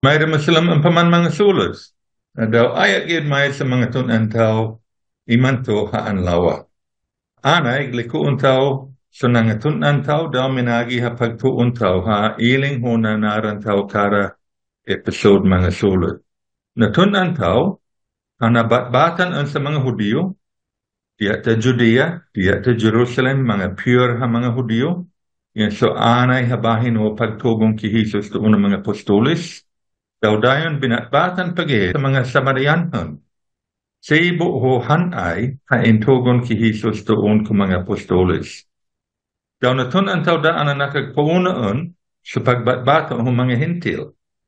Mayroon Muslim ang paman mga sulod. Daw ayak gid may sa mga tunan tao imanto haan lawa. Anay likuon tao so nga tunan tao daw minagi ha pagtuon tao ha iling huna naran tao kara episode mga sulod. Natunan tao hanabat-batan ang sa mga Hudiyo, diya ta Judea, diya ta Jerusalem, mga pure ha mga Hudiyo. Yan so anay habahin o pagtugong ki Jesus doon ng mga apostolis. Daw dayon binatbatan pagit sa mga Samarianhon. Sa ibo ho hanay haintugon ki Jesus doon ng mga apostolis. Daw natunan tao daan na nakagpaunaan sa pagbatbato ng mga hintil.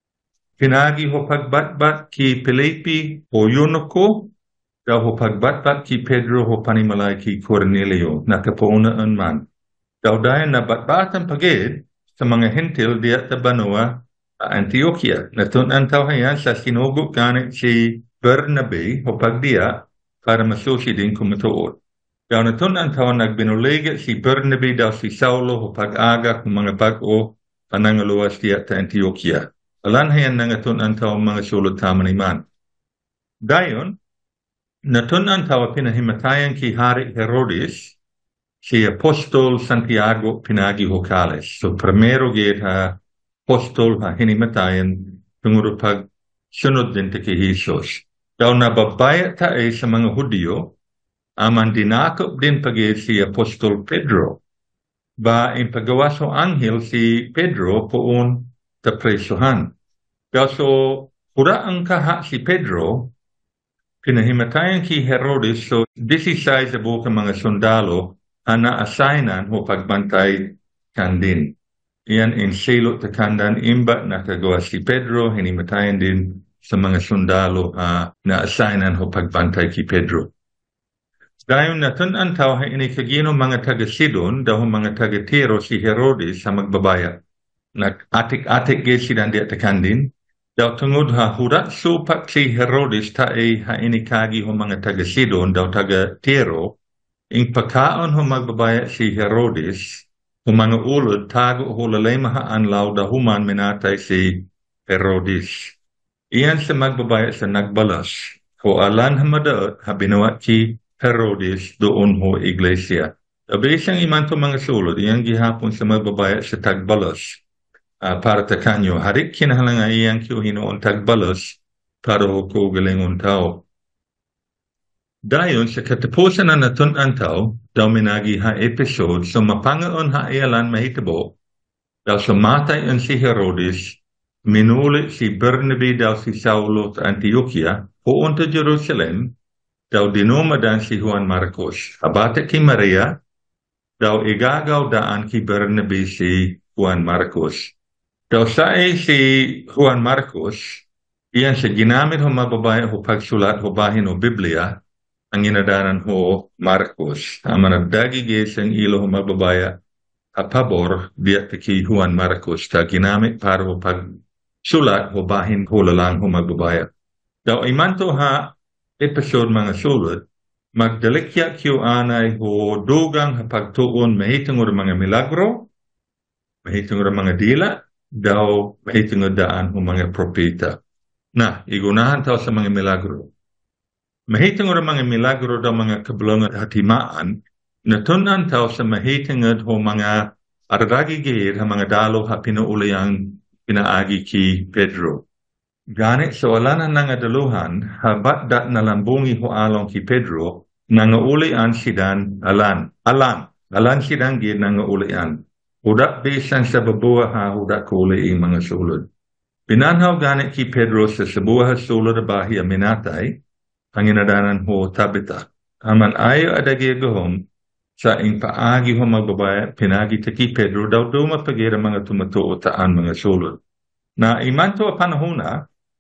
Pinagi ho pagbatbat ki Filipi o Eunuco, daw ho pagbatbat ki Pedro ho panimalay ki Cornelio, nakapaunaan man. Daw dayon na batbatan pagid sa mga hintil diya ta Banua, Antioquia. Natunan tao hayan sa sinugo ganit si Bernabe o pagdiya para masusi din kumatuod. Daw natunan tao nagbinuliga si Bernabe daw si Saulo o pag-aga kung mga bago panangaluwas diya ta Antioquia. Alan hayan natunan tao mga sulod taman iman. Dayon, natunan tao pinahimatayan ki Hari Herodes si Apostol Santiago pinagi Hocales. So primero gid ha apostol ha hinimatayan tungod pag sunod din kay Jesus. Daw nababaya ta ay sa mga Hudiyo, aman dinakop din pagid si Apostol Pedro. Ba in paggawa so anghel si Pedro poon ta presohan. Daw so pura ang kaha si Pedro pinahimatayan ki Herodes so 16 sa buka mga sundalo ana assignan ho pagbantay kandin. Iyan in silo ta kandan imba nakagawa si Pedro, hinimatayan din sa mga sundalo na assignan ho pagbantay ki Pedro. Dayon natunan tao ha inikagino mga taga-Sidon, daw mga taga-Tiro si Herodes sa magbabaya. Nag-atik-atik gid silang diya ta kandin. Daw tungod ha hurat supak si Herodes ta ay ha inikagi ho mga taga-Sidon, daw taga-Tiro, ing pagkaon ho magbabaya si Herodes, kung mga ulod, tago ho lalay mahaanlaw da human minatay si Herodes. Iyan sa magbabaya sa nagbalas, ho alan hamadaot habinawat ki Herodes doon ho iglesia. Sabi siyang iman to mga sulod, iyan gihapon sa magbabaya sa tagbalas. Para ta kanyo, harik kinahalang iyan kiyo hinoon tagbalas para ho ko galingon tao. Dayon sa katapusan na natunan tao, daw minagi ha episode, so mapangaon ha ialan mahitabo, daw sumatay ang si Herodes, minuli si Bernabe daw si Saulo sa Antioquia, puon ta Jerusalem, daw dinumadan si Juan Marcos. Abate ki Maria, daw igagaw daan ki Bernabe si Juan Marcos. Daw saay si Juan Marcos, iyan siya ginamit ho mababaya ho pagsulat ho bahin o Biblia, ang inadanan ho Marcos. Ang managdagi ang ilo ho mababaya a pabor diya ki Juan Marcos ta ginamit para ho pagsulat ho bahin ho lalang ho mababaya. Daw imanto ha episode mga sulod, magdalikya kiyo anay ho dugang ha pagtuon mahitungod mga milagro, mahitungod mga dila, daw mahitungod daan ho mga propeta. Na, igunahan tao sa mga milagro. Mahitungod mga milagro daw mga kabulungan at himaan, natunan tao sa mahitungod ho mga aragigir ha mga dalo ha pinuuli ang pinaagi ki Pedro. Ganit so alanan nga daluhan, habat dat nalambungi ho along ki Pedro, nangaulian sidan alan. Alan sidan gid nangaulian. Udak bisan sa babuha ha udak kuli ang mga sulod. Pinanhaw ganit ki Pedro sa sabuha sulod bahi aminatay, ang inadanan ho Tabita. Aman ayo adagi gahom sa ing paagi ho magbabaya pinagi ki Pedro daw dumapagira mga tumatuo taan mga sulod. Na imanto a panahuna,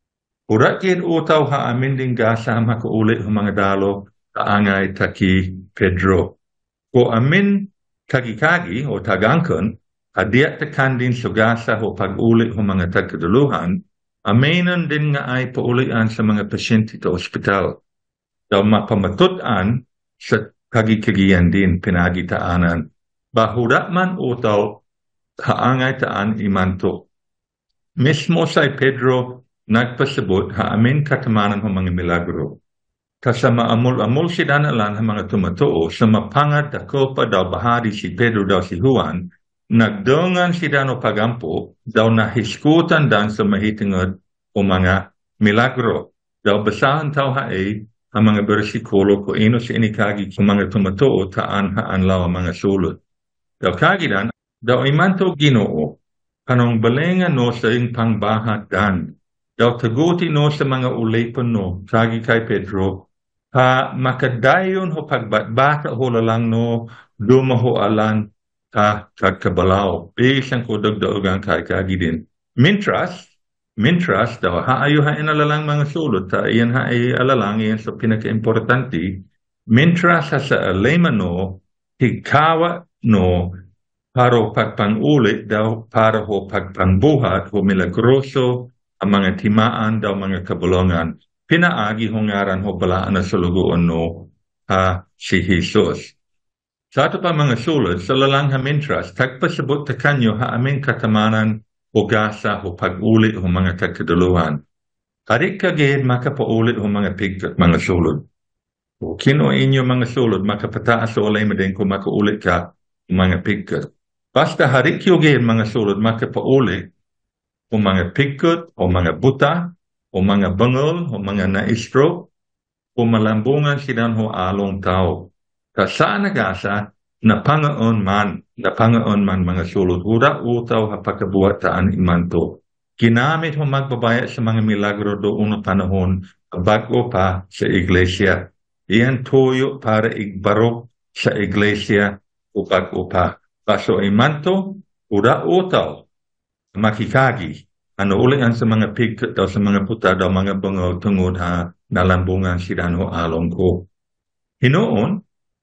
urakid utaw ha amin ding gasa makaulit ho mga dalo kaangay taki Pedro. Ko amin kagi-kagi o tagangkon, adiat takan din sugasa ho pag-ulit ho mga tagkaduluhan, aminan din nga ay paulian sa mga pasyente sa ospital. Daw mapamatutan sa kagikagian din pinagitaanan. Bahuda man utaw haangay taan imanto. Mismo sa Pedro nagpasabot ha amin katamanan ho mga milagro. Kasama amol-amol si danalan ha mga tumatoo sa mapangad dako pa daw bahari si Pedro daw si Juan, nagdungan si dano pagampo daw nahiskutan dan sa mahitingod o mga milagro. Daw basahan tao haay ang mga bersikulo ko ino si inikagi kung mga tumatoo taan haanlaw ang mga sulod. Daw kagidan, daw imanto Ginoo, kanong balenga no sa ing pangbahat dan. Daw taguti no sa mga ulepon no, kagi kay Pedro, ha makadayon ho pagbatbata ho lalang no, dumaho alan ka kabalaw. Isang ko dagdaogang kay kagi din. Mintras daw, haayo hain alalang mga sulod, ta iyan haay alalang iyan sa pinaka-importante, mintras ha sa aleman no, hikawa no, para pagpangulit daw, para ho pagpangbuhat, ho milagroso, ang mga timaan daw mga kabulongan, pinaagi ho ngaran ho balaan na sulugoon no, si Jesus. Sa ato pa mga sulod, sa lalang hamintras, tagpasabot ta kanyo ha aming katamanan o gasa o pag-ulit o mga kagkaduluhan. Harik kagid makapaulit o mga pigkat mga sulod. O kino inyo mga sulod, makapataas o alay madin kung makaulit ka o mga pigkat. Basta harik yugid mga sulod, makapaulit o mga pigkat o mga buta o mga bangol o mga na-stroke o malambungan silang ho along tao. Kasaan nagasa, napangaon man mga sulod, hura utaw hapakabuhataan imanto. Ginamit ho magbabaya sa mga milagro doon na panahon, bago pa sa iglesia. Iyan tuyo para igbarok sa iglesia o bago pa. Kaso imanto, hura utaw, makikagi. Ano ulingan sa mga pigkat daw sa mga puta daw mga bangaw tungod ha nalambungan silang ho along ko. Hinoon,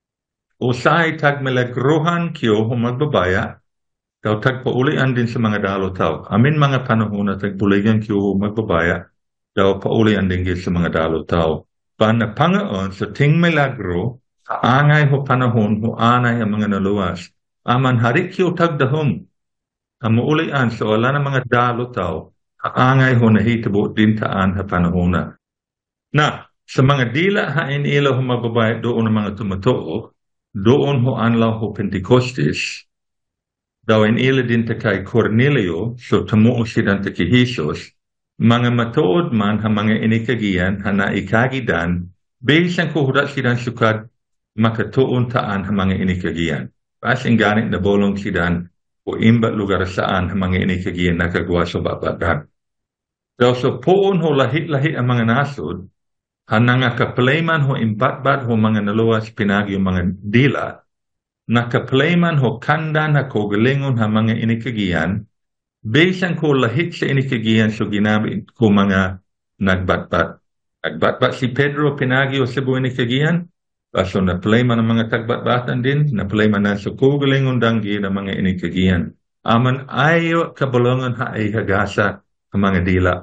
usay tagmalagrohan kiyo humagbabaya, daw tagpaulian din sa mga dalo tao. Amin mga panahon na tagpuligan kiyo humagbabaya, daw paulian din sa mga dalo tao. Panapangaon sa ting milagro, kaangay ho panahon ho anay ang mga naluwas. Aman harik kiyo tagdahom, ang muulian sa wala ng mga dalo tao, kaangay ho nahitabo din taan ha panahon na. Na, sa mga dila hain ilaw humababaya doon ang mga tumatoo, doon ho anlaw ho Pentecostes, daw in ila din ta kay Cornelio, so tumuo silang ta kay Jesus, mga matuod man ha mga inikagian, ha naikagidan, basang kuhuda silang sukad, makatuon taan ha mga inikagian. Pasing ganit na bolong silang, o imbat lugar saan ha mga inikagian nakagawa sa babagan. Daw so poon ho lahit-lahit ang mga nasod, hanang kaplayman ho imbatbat ho mga naluwas pinagi yung mga dila, nakaplayman ho kanda na kogalingon ha mga inikagian, besang ko lahit sa inikagian so ginamit ko mga nagbatbat. Nagbatbat si Pedro pinagi o sa buong inikagian, so naplayman ang mga tagbatbatan din, naplayman na sa kogalingon danggi ng mga inikagian. Aman ayo kabulungan ha ay hagasa ang mga dila.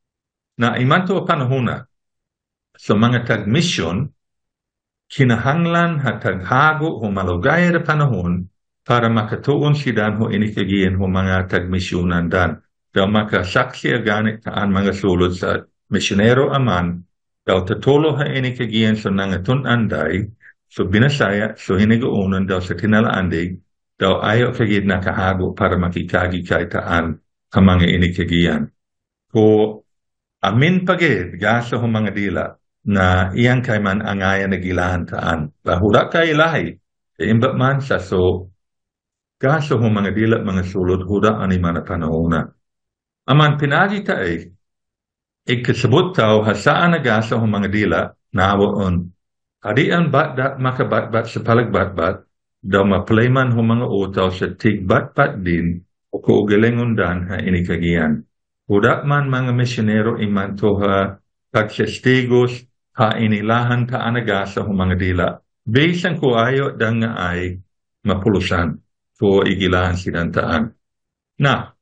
Na imanto panahon na, sa mga tag-mission, kinahanglan ha taghago o malugay na panahon para makatuon sidan ho inikagian ho mga tag-missionan dan. Daw makasaksi aganit kaan mga sulod sa misyonero aman, daw tatulo ha inikagian sa nangatun anday, so binasaya, so hinigaunan daw sa tinalaandig, daw ayaw kagid nakahago para makikagi kay taan ang mga inikagian. Ko amin pagid, gasa ho mga dila, na iyang kay man angayan nagilahan taan. Bahura kay ilahi, imbat man sa so, gaso ho mga dila mga sulod, huda ani man panahona. Aman pinagi ta ay, ikasabot tao, hasaan na gaso ho mga dila, naawaon. Hadian batdat makabatbat sa palagbatbat, daw maplayman ho mga utaw sa tigbatbat din, o kaugalingon dan ha inikagian. Huda man mga misyonero imanto ha pagsastigos, ha inilahan ta anagasa ho mga dila. Basang ko ayo dang nga ay mapulusan ko igilahan silang taan. Na,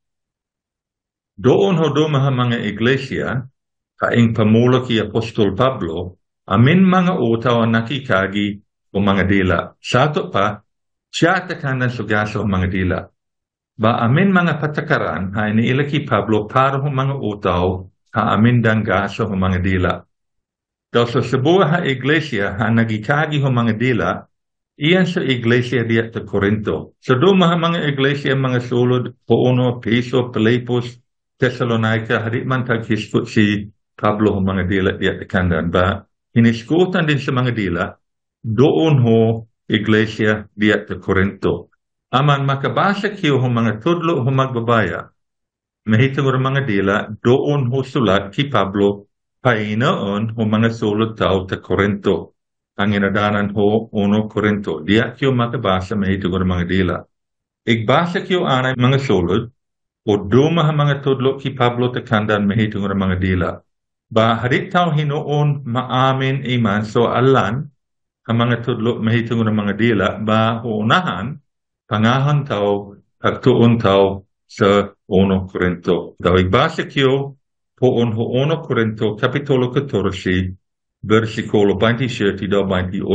doon ho dumaha mga iglesia, kaing pamulo ki Apostol Pablo, amin mga utaw ang nakikagi o mga dila. Sa ato pa, siya takanan sugasa o mga dila. Ba amin mga patakaran, ha iniila ki Pablo para ho mga utaw, haamindang gaso ho mga dila. Daw sa sebuah iglesia ha nagikagi ho mga dila, iyan sa iglesia diya sa Corinto. Sa dumah mga iglesia mga sulod, Puno, Piso, Pilipos, Thessalonica, hadi man taghiskot si Pablo ho mga dila diya sa kandan. Ba, hiniskutan din sa mga dila, doon ho iglesia diya sa Corinto. Aman makabasa kiyo ho mga tudlo ho magbabaya, mahitong ho mga dila, doon ho sulat ki Pablo, painoon ho mga sulod tao sa Corinto. Ang inadanan ho 1 Corinto. Diya kiyo makabasa mahitong ng mga dila. Igbasa kiyo anay mga sulod o duma mga tudlo ki Pablo takandan mahitong ng mga dila. Ba harit tao hinoon maamin iman so alan ang mga tudlo mahitong ng mga dila ba unahan pangahan tao pagtuon tao sa 1 Corinto. Daw igbasa kiyo poon ho 1 Corinto kapitulo 14 versikulo 27 do 28.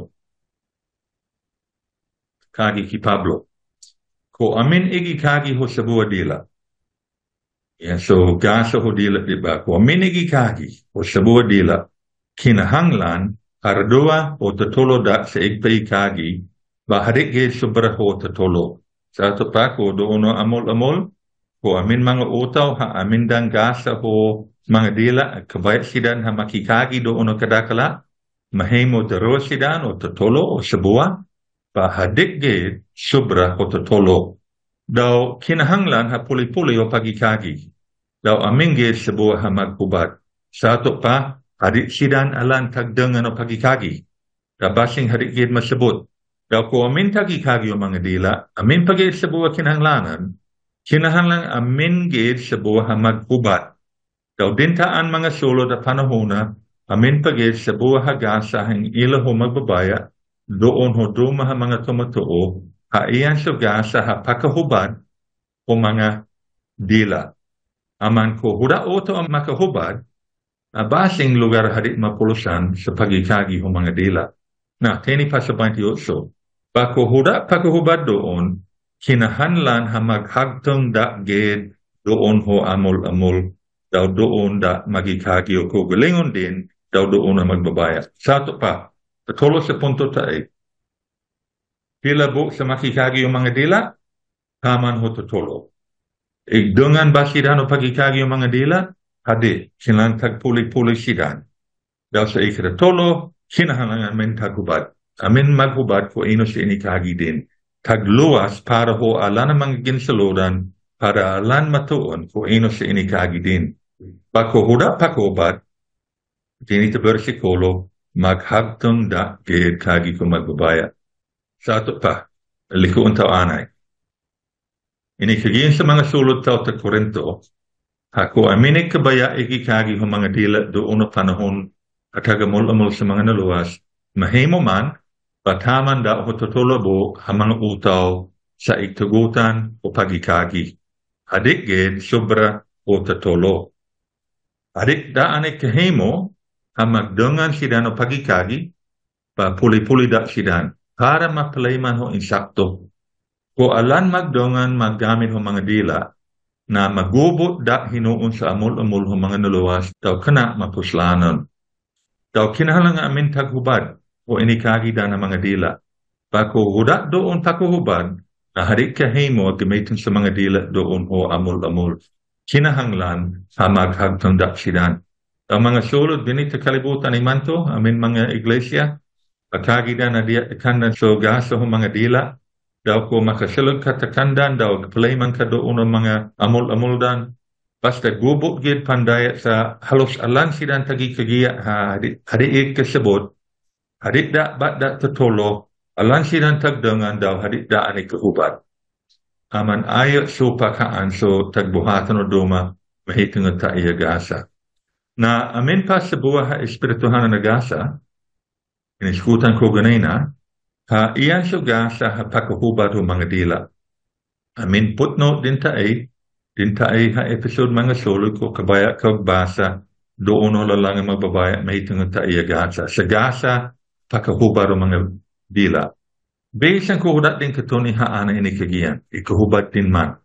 Kagi ki Pablo. Ko amin igi kagi ho sa buwa dila. Yan, so gasa ho dila, diba? Ko amin igi kagi ho sa buwa dila. Kinahanglan, ardua o tatulo da sa igpay kagi, baharik gay sobra ho tatulo. Sa ato pa ko doon amol-amol, ko amin mga utaw ha amin dang gasa ho mga dila kabayat sidan ha makikagi doon o kadakala, mahimo daro sidan o totolo o sabuwa, pahadik gid sobra o totolo. Daw kinahanglan ha puli-puli o pagikagi. Daw aming gid sabuwa ha magpubad. Sa ato pa, hadik sidan alan tagdangan o pagikagi. Dabasing hadik gid masabot. Daw ko amin tagikagi o mga dila, amin pagid sabuwa kinahanglanan, kinahanglan amin gid sabuwa ha magpubad. Daw dintaan mga sulod at panahona, amin pagid sa buwa hagasa ang ila ho magbabaya, doon ho dumaha mga tumatuo, ha iyan sa gasa ha pakahubad o mga dila. Aman ko huda oto ang makahubad, basing lugar hadit mapulusan sa pagikagi ho mga dila. Na, tini pa sa 28. Bako huda pakahubad doon, kinahanlan ha maghagtong da gid doon ho amol-amol, daw doon da magikagi o kugalingon din, daw doon na magbabaya. Sa ito pa, patulo sa punto tayo, pila bu sa makikagi o mga dila, taman ho tutulo. Igdungan ba sidan o pagikagi o mga dila? Hadi, sinantag puli-puli sidan. Daw sa ikatatulo, kinahalangan men taghubad. Amin maghubad ko ino sa inikagi din. Tagluwas para ho alan ang mga ginsaludan, para alan matuon ko ino sa inikagi din. Bako huda pakubad, dinito versikulo, maghagtong da gid kagi ko magbabaya. Sa ato pa, likuon tao anay. Inikagin sa mga sulod tao ta Corinto, ako aminig kabaya ikikagi ho mga dila doon na panahon at hagamol-amol sa mga naluwas, mahimo man, pataman da o tutulabo ang mga utaw sa itugutan o pagikagi. Hadik gid sobra o tatulo. Hadik daan ay kahimo ang magdungan sidan o pagikagi, pa puli-puli da sidan, para mapalayman ho insakto. Ko alan magdungan maggamit ho mga dila, na magubot da hinuon sa amol-amol ho mga naluwas, daw kana mapuslanon. Daw kinahanglan nga amin taghubad, o inikagi da ng mga dila. Bako huda doon pakuhubad, na hadik kahimo gamitin sa mga dila doon ho amol-amol. Kinahanglan sa maghagtong da sidan. Ang mga sulod dinito kalibutan ni manto, amin mga iglesia, pagkagida na diya kandan so gaso ho mga dila, daw ko makasulod ka takandan, daw kapalayman ka doon ang mga amol-amol dan, basta gubot gid pandayat sa halos alan sidan tagikagiya, hadik kasabot, hadik da bat da tutulo, alan sidan tagdangan daw, hadik da ani kahubad. Aman ayat so pakaan so tagbuhatan o duma, mahitong ta iya gasa. Na amin pa sa buha espirituhan na nagasa, iniskutan ko ganay na, iyan so gasa ha pakahubad o mga dila. Amin footnote din taay ha episode mga sulod ko kabaya kagbasa, doon o lalang ang magbabaya, mahitong ta iya gasa. Sa gasa, pakahubad o mga dila. Based ang kuhudat din katuni haan na inikagiyan, ikuhubad din man.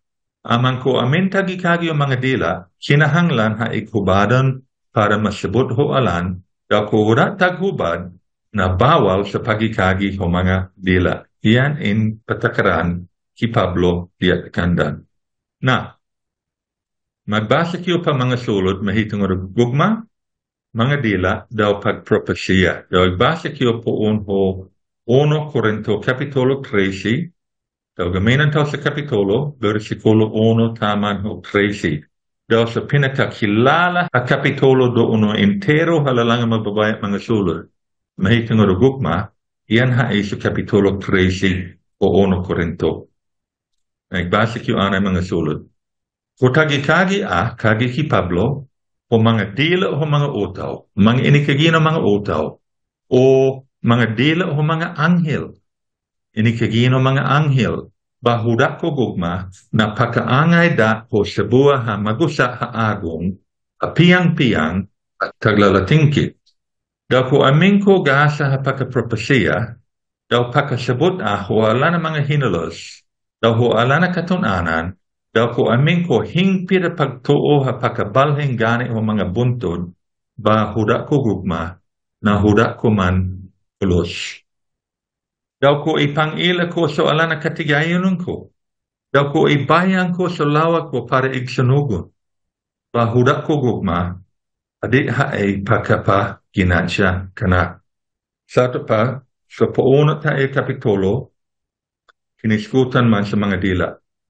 Amang ko amin tagi-kagi o mga dila, kinahanglan ha ikhubadan para masabot ho alan, daw ko ura taghubad na bawal sa pagikagi o mga dila. Iyan in patakaran ki Pablo diat kandan. Na, magbasa kiyo pa mga sulod mahitong gugma, mga dila daw pagpropesya. Daw igbasa kiyo po ho 1 Corinto Capitulo 13, daw gaminan tayo sa Kapitulo, versikulo 1 taman ho 13. Daw sa pinakakilala sa Kapitulo doon entero halalang mababayak mga sulod. Mahitong gugma, iyan ay sa Kapitulo 13 o 1 Corinto. Nagbasa kiyo anay mga sulod. Kung tagi-kagi kagi ki Pablo, o mga dila o mga utaw, mga inikagina mga utaw, o mga dila o mga anghel, inikagina mga anghel, bahuda ko gugma, na pakaangay da o sabuha ha magusa ha agong, apiyang-piyang, at taglalatingkit. Daw ko aming ko gasa ha pakapropesya, daw pakasabot ho ala na mga hinalos, daw ho ala na katunanan, daw ko aming ko hingpira pagtuo ha pakabalhing gani o mga buntod, ba huda ko gugma, na huda ko man ulos. Daw ko ipangila ko so ala na katigayon ko, daw ko ibayang ko so lawa ko para igsunugon, ba huda ko gugma, adik ha ay pakapa ginansya kana. Sa ito pa, sa pauna tayo Kapitulo, kiniskutan man sa mga dila.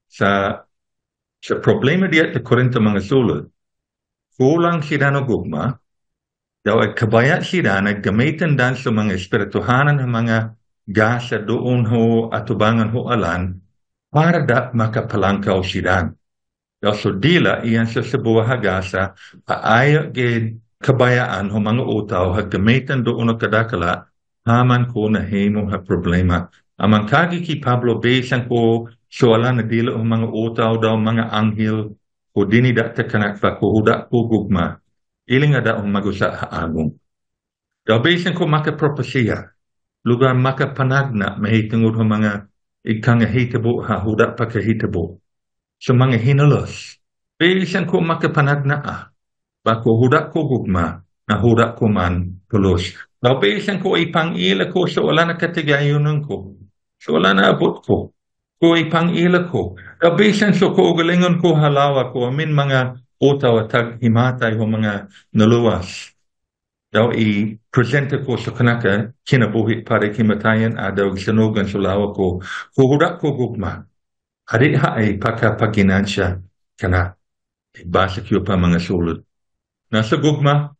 Sa problema diya sa Korinto mga sulod, kulang sila na gugma, daw ay kabaya sila naggamitan dan sa mga espirituhanan ng mga gasa doon ho atubangan ho alan para da makapalangkaw sila. Daw so dila iyan sa buha gasa aaya gid kabayaan ho mga utaw haggamitan doon o kadakala haman ko na himo ha problema. Amang kagi ki Pablo besan ko so ala na dila o mga utaw daw mga anghel o dinida ta kanak pa ko huda ko gugma. Iling ada ang magusa ha agong. Daw besan ko makapropesya, lugar makapanagna mahitungod ho mga ikangahitabo ha huda pa kahitabo. So mga hinalos, besan ko makapanagna bako huda ko gugma, na huda ko man tulos. Daw besan ko ipangila ko so wala na katigayonan ko. So wala na abot ko. Ko ipangila ko. Daw besan so ko ugalingon ko halawa ko amin mga utaw at himatay o mga naluwas. Daw i-presenta ko sa kanaka kinabuhi para kimatayan daw sinugan sa lawa ko. Huda ko gugma. Adik ha ay pakapaginansya kana. Ibasa kiyo pa mga sulod. Nasa gugma,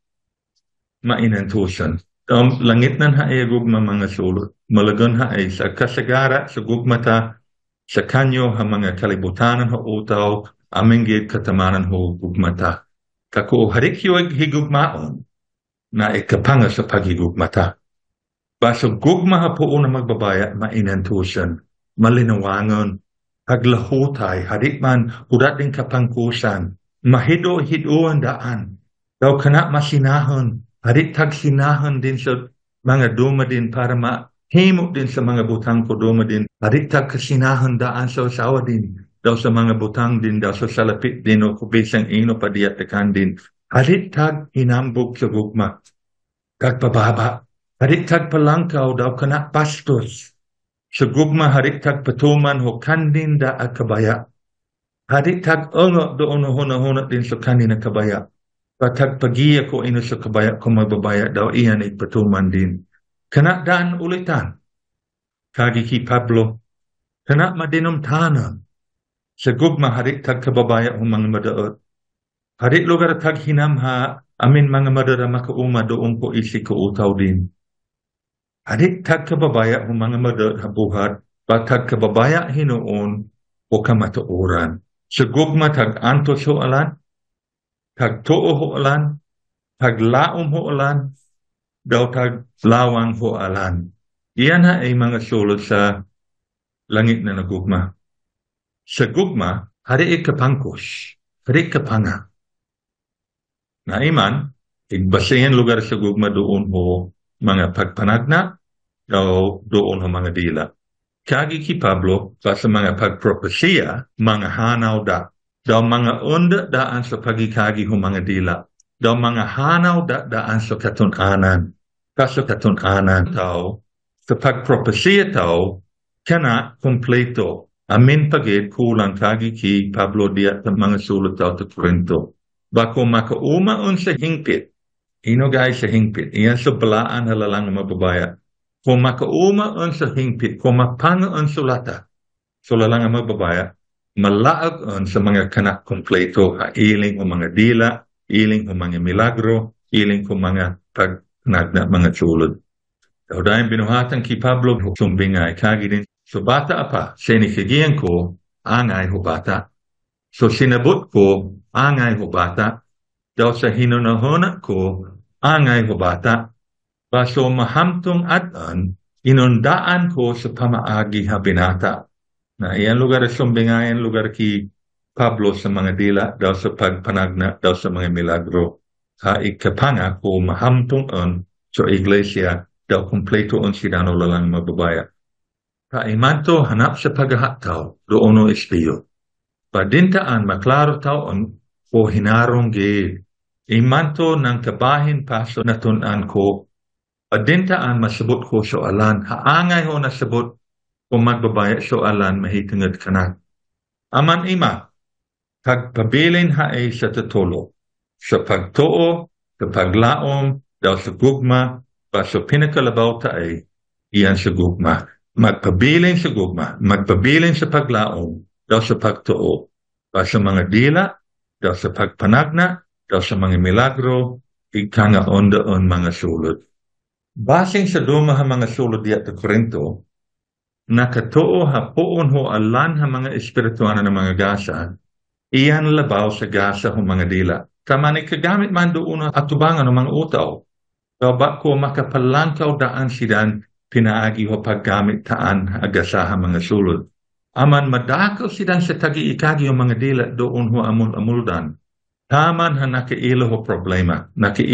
mainantusan. Langit nan ha ay gugma mga sulod. Malagon ha ay sa kasagara, sa gugma ta, sa kanyo ha mga kalibutanan ha utaw, aming gid katamanan ho gugma ta. Kako harik yung higugmaon na ikapanga sa paghigugma ta. Baso gugma ha po na magbabaya, mainantusan, malinawangon, haglahutay, harik man udat din kapangkusan, mahido-hidoan daan. Daw kana masinahon, harit tag-sinahon din sa mga duma din para mahimok din sa mga butang ko duma din. Harit tag-kasinahon daan sa usawa din. Daw sa mga butang din, daw sa salapit din o kubisang ino pa diatakan din. Harit tag-hinambog sa gugma. Tagpababa. Harit tag-palangkaw daw kana pastos. Sa gugma harit tag-patuman ho kandin da akabaya. Harit tag-ungot doon ho din sa kanina kabaya. Patagpagiya ko ino sa kabaya ko magbabaya daw iyan ay patuman din. Kana daan ulitan. Kagi ki Pablo. Kana madinumtanan. Sa gugma harik tag kababaya o mga madaot. Harik lugar tag hinamha amin mga madara makauma doon ko isi ko utaw din. Harik tag kababaya o mga madaot habuhat. Patag kababaya hinoon o kamatuuran. Sa gugma tag antos ho alan. Tag-tuo ho alan, tag-laom ho alan, daw tag-lawang ho alan. Iyan ha ay mga sulod sa langit na nagugma. Sa gugma, hari ikapangkos, hari ikapanga. Naiman, igbasayan lugar sa gugma doon ho mga pagpanagna, daw doon ho mga dila. kagi ki Pablo sa mga pagpropesya, mga hanaw da. Daw mga unda daan sa pagikagi ho mga dila. Daw mga hanaw daan sa katunanan. Kaso katunanan tao, sa pagpropesya tao, kana kompleto. Amin pagid kulang kagi ki Pablo diya sa mga sulat tao sa Corinto. Bako makaumaon sa hingpit. Ino guys sa hingpit. Iyan sa balaan halalang mababaya. Kung makaumaon sa hingpit, kung mapangoon sulata, sulalang ang mababaya, malaag sa mga kanak kompleto, iling o mga dila, iling o mga milagro, iling o mga pagnagna mga sulod. So dahil binuhatan ki Pablo, sumbingay, kagidin, so bata apa, sinikigiyan ko, angay ho bata. So sinabot ko, angay ho bata. Daw sa hinunahunat ko, angay ho bata. Baso mahamtong atan, inundaan ko sa pamaagi ha binata. Na iyan lugar sumbingayan lugar ki Pablo sa mga dila, daw sa pagpanagna, daw sa mga milagro. Ha ikapanga ko mahamtong on sa iglesia, daw kompleto on sidano lalang mababaya. Ha imanto hanap sa paghahataw, doono espiyo. Padintaan maklaro taon o hinarong gid. Imanto ng kabahin paso natunan ko. Padintaan masabot ko soalan, haangay ho nasabot kung magbabaya soalan mahitungod kanak. Aman ima, pagpabilin haay sa tutulo, sa pagtuo, sa paglaom, daw sa gugma, pa sa pinakalabaw taay, iyan sa gugma. Magpabilin sa gugma, magpabilin sa paglaom, daw sa pagtuo, pa sa mga dila, daw sa pagpanagna, daw sa mga milagro, ikanga ondoon mga sulod. Basing sa duma ha mga sulod diya sa Corinto, nakatuo ha poon ho alan ha mga espirituana ng mga gasa, iyan labaw sa gasa ho mga dila. Kamani kagamit man doon atubangan ng mga utaw. Ba ko makapalangkaw daan sidan pinaagi ho paggamit taan agasaha mga sulod. Aman madakaw sidan sa tagi-ikagi ho mga dila doon ho amul-amuldan. Taman ha nakiilo ho problema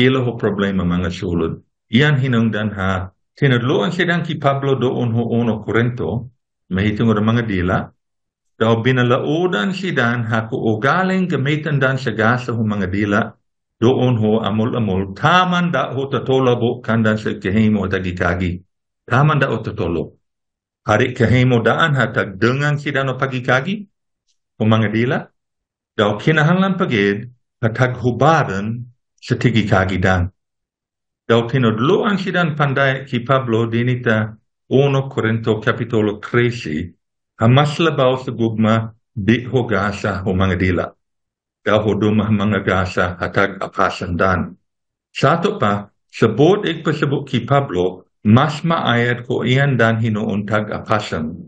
mga sulod. Iyan hinungdan ha, tinudluan silang ki Pablo doon ho 1 Corinto, mahitungod ang mga dila, daw binalaudan sidan ha kuugaling gamitan dan sa gasa ho mga dila, doon ho amul-amul, taman da ho tatolabo kandan sa kahimo tagikagi. Taman da ho tatolo. Hari kahimo daan ha tagdengang sidan o pagikagi, o mga dila, daw kinahanglan pagid ha taghubaran sa tigikagi dan. Daw tinudluan sidan panday ki Pablo dinita 1 Corinto Kapitulo 13, hamas labaw sa gugma di ho gasa ho mga dila. Daw ho dumah mga gasa hatag apasandan. Sa ato pa, sabot pasabot ki Pablo, mas maayat ko iyan dan hinuuntag apasan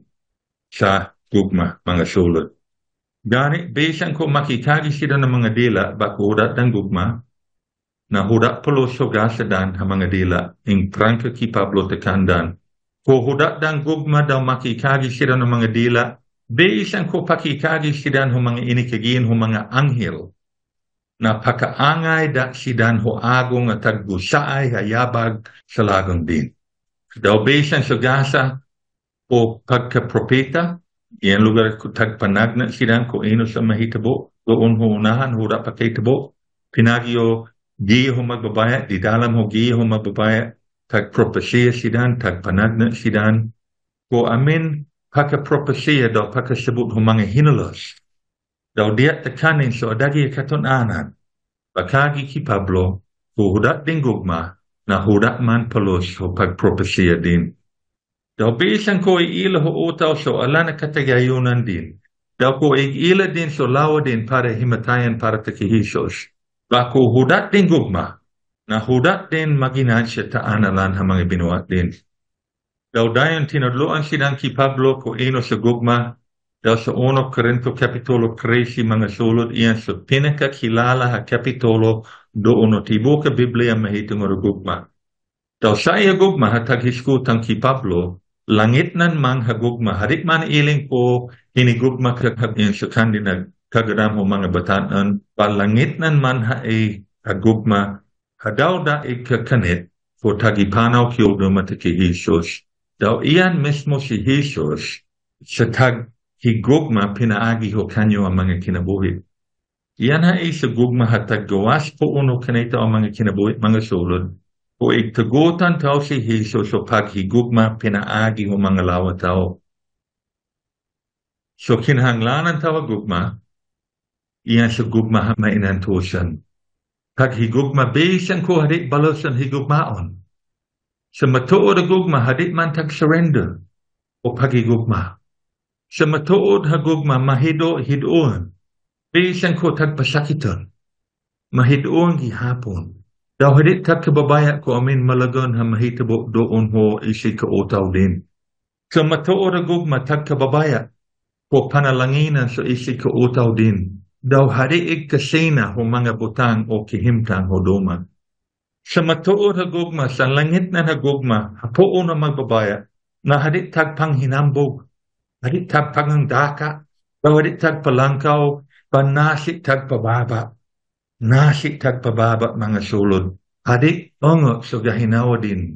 sa gugma mga sulod. Gani, besan ko makikagi sila ng mga dila bakudat ng gugma, na hudak palo so gasadan ha mga dila, ing prangka ki Pablo tekandan. Ko hudak dan gugma daw makikagi sila ng mga dila, beisan ko pakikagi sidan ho mga inikagin ho mga anghel, na pakaangay da sidan ho agong at tagbusaay hayabag sa lagong din. Daw beisan so gasa o pagkapropeta, iyan lugar ko tagpanagna sidan ko ino sa mahitabo, doon ho unahan, hudak pakitabo, pinagyo giyo ho magbabaya, di dalam ho giyo ho magbabaya, tagpropesya sidan, tagpanagna sidan, ko amin pagkapropesya daw pagkasabot ho mga hinulos. Daw diat tekanin so adagi katunanan, bakagi ki Pablo, ko hudak din gugma, na hudak man palos ho pagpropesya din. Daw bisan ko iila ho utaw so ala na katagayunan din. Daw ko iila din so lawa din para himatayan para takihisos. Bako hudat din gugma, na hudat din maginad siya taanalan ha mga binuat din. Daw dayon tinudluan silang ki Pablo ko ino sa gugma, daw sa 1 Corinto Kapitulo 13 mga sulod, iyan sa pinakakilala ha kapitulo doon o tibo ka Biblia mahitong o gugma. Daw sa iya gugma hatag hiskutang ki Pablo, langit nan mang ha gugma, harik man iling po hinigugma kakagin sa kandinag, kagadam ho mga batanan, palangit nan man hae agugma, hadaw da ikakanit, o tagipanaw kiyo dumata ki Jesus. Daw iyan mismo si Jesus sa taghigugma pinaagi ho kanyo ang mga kinabuhi. Iyan ha sa gugma hatag gawas po uno kanita ang mga kinabuhi, mga sulod. O igtugutan tao si Jesus o paghigugma pinaagi ho mga lawa tao. So kinahanglanan tao gugma, iyan sa gugma mainantusan. Paghigugma bisan ko hadik balosan higugmaon. Sa matuod a gugma hadik man tag-surrender o paghigugma. Sa matuod ha gugma hidoon. Bisan ko tagpasakitan. Mahidoon gihapon. Daw hadik tagkababaya ko amin malagon ha mahitabo doon ho isi kautaw din. Sa matuod a gugma tagkababaya ko panalanginan so isi kautaw din. Daw hadik kasina ho mga butang o kihimtang ho duman. Sa matuod ha gugma, sa langit na hagugma, hapuon na magbabaya, na hadik tagpanghinambog, hadik tagpangangdaka, daw hadik tagpalangkaw, panasik tagpababa. Nasik tagpababa mga sulod. Hadik ongo so gahinawa din.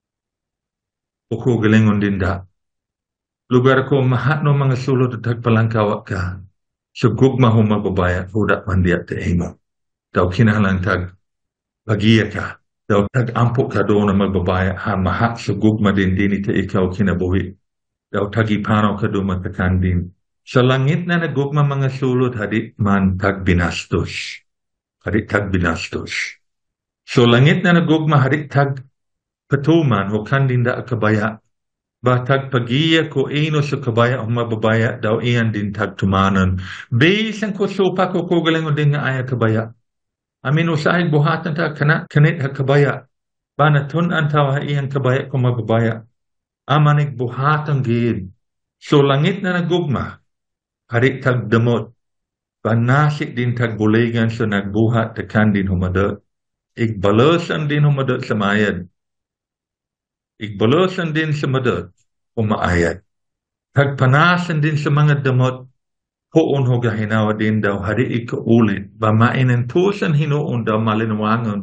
Uko galingon din da. Lugar ko mahat no mga sulod at tagpalangkaw ka. So gugma ho magbabaya, hudak mandiat te imo. Daw kinahanglan tag pagiya ka. Daw tag-ampok ka doon na magbabaya ha mahat sa gugma din ito ikaw kinabuhi. Daw tagipanaw ka doon matakan din. Sa langit na nagugma mga sulod hadik man tagbinastos. Hadik tagbinastos. So langit na nagugma hadik tagpatuman o kandin da kabaya. Ba tagpagiya ko ino sa kabaya o mababaya daw iyan din tagtumanan. Bisan ko supa ko kugalingon din nga aya kabaya. Amin usahig buhatan ta kanit ha kabaya. Banatun ang tawa iyang kabaya kung mababaya. Amanig buhatan gid. So langit na nagugma. Hadik tagdamot. Panasik din tagbuligan so nagbuhat takan din humadot. Igbalosan din humadot sa mayad. Igbalosan din sa madot umaayad. Tagpanasan din sa mga damot. Poon ho gahinawa din daw hari ikaulit. Ba mainantusan hinuon daw malinwangon.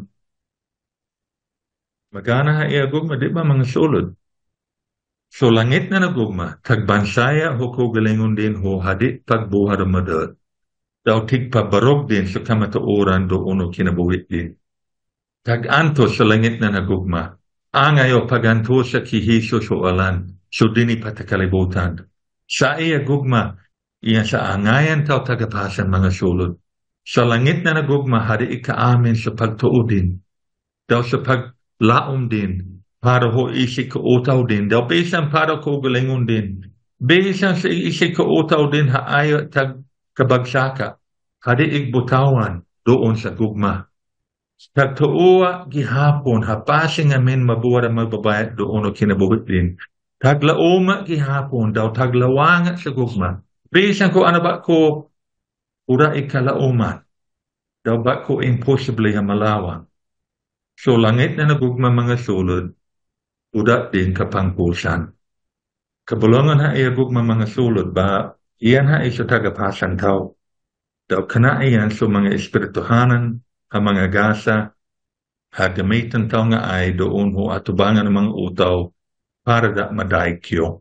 Magana ha iagugma, di ba mga sulod? So langit na nagugma, tagbansaya ho ko galingon din ho hadi pagbuha ng madot. Daw tigpabarog din sa kamatuoran doon o kinabuhit din. Tag-antos sa langit na nagugma. Angayo pagantos sa kihisos o alan. So dini patakalibutan. Sa iya gugma, iyan sa angayan tao tagapasan mga sulod. Sa langit na nagugma, hari ikaamin sa pagtuudin. Daw sa paglaom din. Para ho isi kautaw din. Daw bisan para ko galingon din. Bisan sa isi kautaw din haayo tag kabagsaka. Hari igbutawan doon sa gugma. Tagtuua gihapon hapasing amin mabuwara magbabayat doon o kinabuhit din. Taglauma gihapon daw taglawanga sa gugma. Bisan ko ano ba ko ura ikalauman. Daw ba ko impossible ha malawang. So langit na nagugma mga sulod, uda din kapangpusan. Kabulongan ha iya gugma mga sulod ba, iyan ha iso tagapasan tao. Daw kana iyan so mga espirituhanan, ang mga gasa, gamitan tao nga ay doon ho atubangan ng mga utaw para da madaikyo.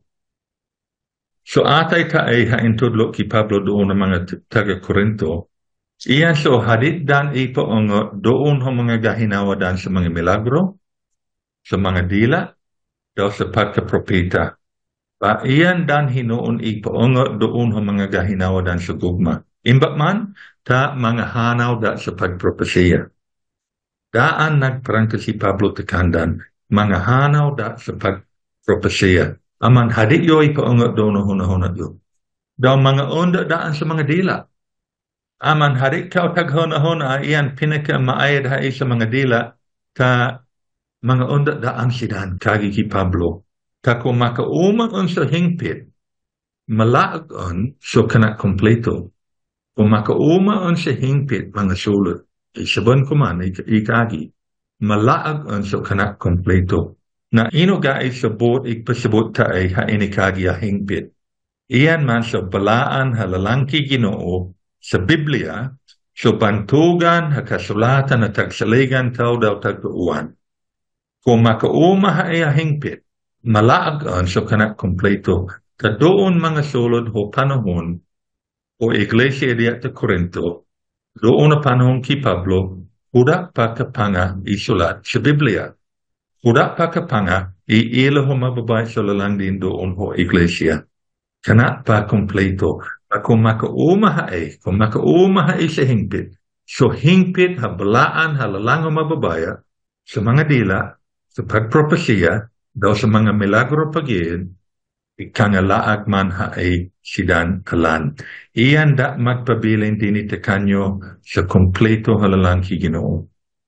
So atay ka ay haintudlo ki Pablo doon ng mga taga-Korinto. Iyan so hadit dan ipo ang doon ho mga gahinawa dan sa mga milagro, sa mga dila, daw sa pagkapropeta. Pa iyan dan hinoon ipo ang doon ho mga gahinawa dan sa gugma. Imbak man, ta mga hanaw da sa pagpropesiya. Daan nagprangka si Pablo tekandan, mga hanaw da sa pagpropesiya. Aman hadik yo'y paungot doon na hunahunat yun. Daw mga onda daan sa mga dila. Aman hadik kao taghunahuna, iyan pinaka maayad hai sa mga dila, ta mga onda daan sidan, kagi ki Pablo. Ta kung makauman on sa hingpit, malaag on so kana kompleto. Kung makauma on sa hingpit mga sulod, isaban ko man, ikagi, malaag on sa kanak kompleto. Na ino gay sabot, ikpasabot ta ay hainikagi a hingpit. Iyan man sa balaan halalangki Ginoo sa Biblia, so bantugan hakasulatan na tagsaligan tao daw tagtuuan. Kung makauma ay a hingpit, malaagan so kana kompleto. Ta doon mga sulod ho panahon o iglesia diya ta Corinto, doon na panahon ki Pablo, huda pa kapanga isulat sa Biblia. Huda pa kapanga iila ho mababay sa lalandin doon ho iglesia. Kana pa kompleto. Kung makaumahae sa hingpit, so hingpit habalaan halalang mababaya sa mga dila, sa pagpropesya, daw sa mga milagro pagin, ikangalaag man hae sidan kalan. Iyan da magpabilin din itakanyo sa kompleto halalang Ginoo.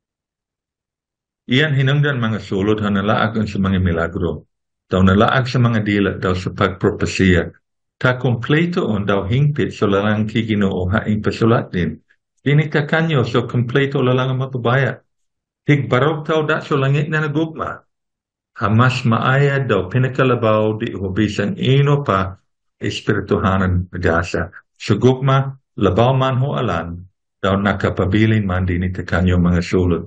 Iyan hinungdan mga sulod hanalaag sa mga milagro. Daw nalaag sa mga dila daw sa pagpropesya. Ta kompleto on daw hingpit so lalang Ginoo haing pasulat din. Dinitakanyo so kompleto lalang mapabaya. Higbarog tao da so langit na nagugma. Hamas maaya daw pinakalabaw di hubisan ino pa espirituhanan pagasa. So gugma, labaw man ho alan, daw nakapabilin man dinitakanyo mga sulod.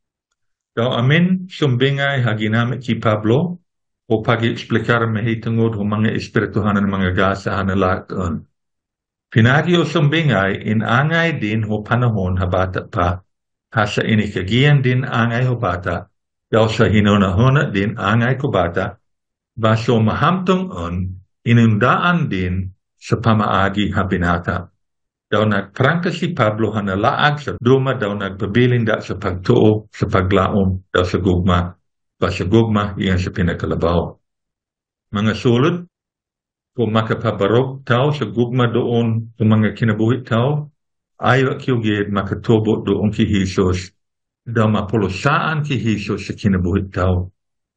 Daw amin sumbingay haginamit si Pablo, o pag-i-explikar mahitungod o mga espirituhanan ng mga gasa na lakon. Pinagyo sumbingay inangay din ho panahon habata pa, hasa inikagian din angay ho bata, daw sa hinuna-huna din angay ko bata, baso mahamtong on, inundaan din sa pamaagi habinata. Daw nagprangka si Pablo hanalaag sa duma daw nagpabilin da sa pagtuo, sa paglaom, daw sa gugma, basa gugma, iyan sa pinakalabaw. Mga sulod, kung makapabarog tao sa gugma doon sa mga kinabuhit tao, ayaw kiugid makatubo doon ki Jesus, daw mapulusaan ki Jesus sa kinabuhit tao.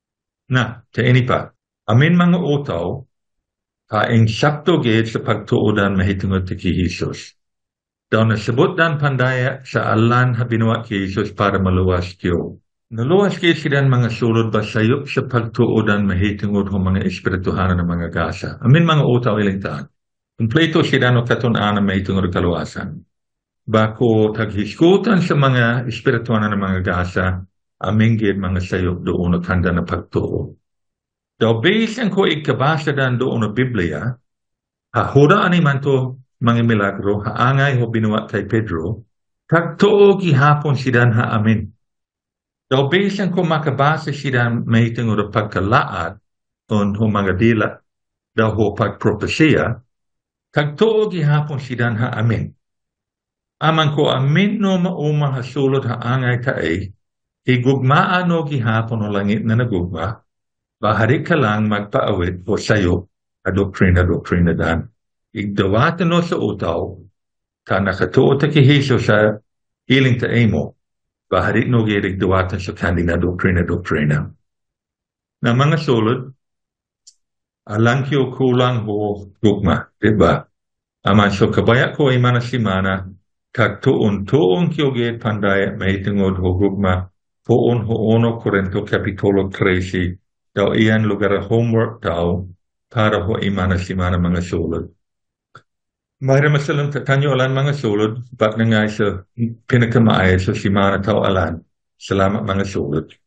Na, ta ini pa, amin mga utaw, haing sakto gid sa pagtuodan mahitungod ki Jesus. Daw nasabot dan pandaya sa alan habinuwa ki Jesus para maluwas kiyo. Naluwas kayo silang mga sulod ba sayo sa pagtuodan mahitungod ng mga espirituhanan ng mga gasa. Amin mga utaw ilintaan. Kompleto sila no katunanan mahitungod kaluwasan. Bako taghiskutan sa mga espirituhanan ng mga gasa, amin gid mga sayo doon at handa na pagtuo. Daw bisan ko ikabasa dan doon na Biblia, hahudaan man to mga milagro, haangay ho binuwa kay Pedro, tagtuo gihapon sidan ha amin. Daw bisan ko makabasa sila mahitungod ang pagkalaad on ho mga dila daw ho pagpropesya, tagtuo gihapon sila ha amin. Aman ko amin no mauma hasulod ha angay tae, higugmaan no gihapon o langit na nagugma, bahari ka lang magpaawit o sayo a doktrina dan. Igdawatan no sa utaw, ta nakatuo ta ki Jesus sa iling tae mo, bahari no girig dawatan sa kanina doktrina. Na mga sulod, alang kiyo kulang ho gugma, diba? Aman so kabaya ko ay mana kag tuon kiyo gid pandaya mahitungod ho gugma, poon ho 1 Corinto Kapitulo 13, daw iyan lugar homework daw, para ho ay mana mga sulod. Mayroon masalang tatanyo alan mga sulod, ba't na nga sa pinakamaaya sa simana tao alan. Salamat mga sulod.